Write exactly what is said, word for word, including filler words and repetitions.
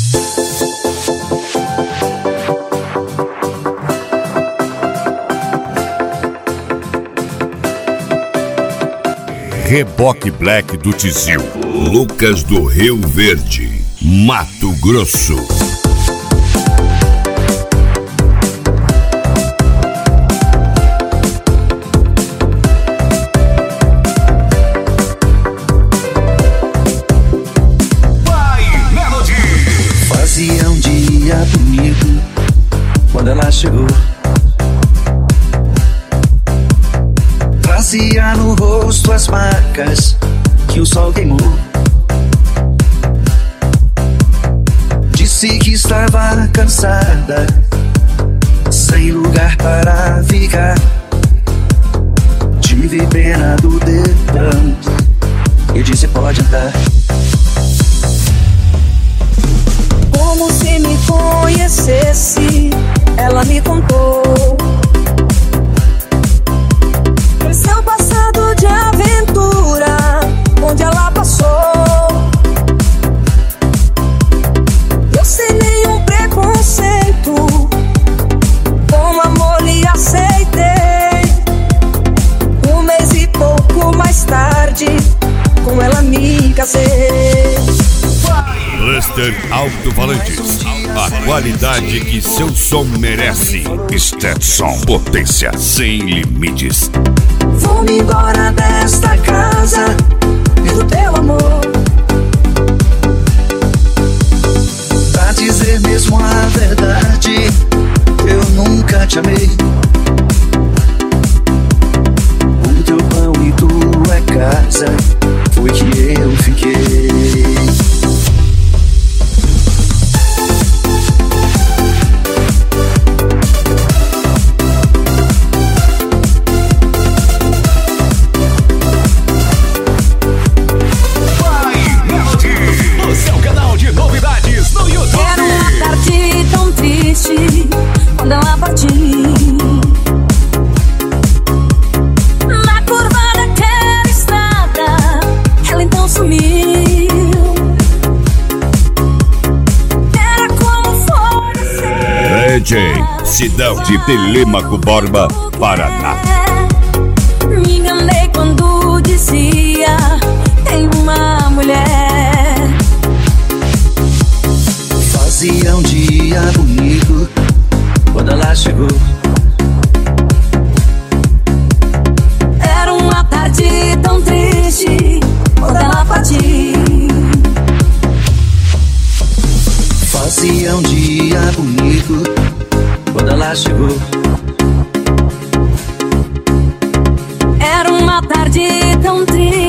Reboque Black do Tizil, Lucas do Rio Verde, Mato Grosso. Fazia um dia bonito quando ela chegou. Trazia no rosto as marcas que o sol queimou. Disse que estava cansada, sem lugar para ficar. Tive pena do dedão e disse pode entrar. Como se me conhecesse, ela me contou seu passado de aventura, onde ela passou. Eu sem nenhum preconceito, com amor lhe aceitei. Um mês e pouco mais tarde, com ela me casei. Cluster Alto-Falantes, a qualidade que seu som merece. Stetson, potência sem limites. Vou-me embora desta casa pelo teu amor. Pra dizer mesmo a verdade, eu nunca te amei. O teu pão e tua casa foi que eu fiquei. Quando ela partiu na curva daquela estrada, ela então sumiu. Era como fosse D J Sidão de Telêmaco Borba, Paraná. Me enganei quando dizia tem uma mulher. Fazia um dia bonito quando ela chegou. Era uma tarde tão triste quando ela partiu. Fazia um dia bonito quando ela chegou. Era uma tarde tão triste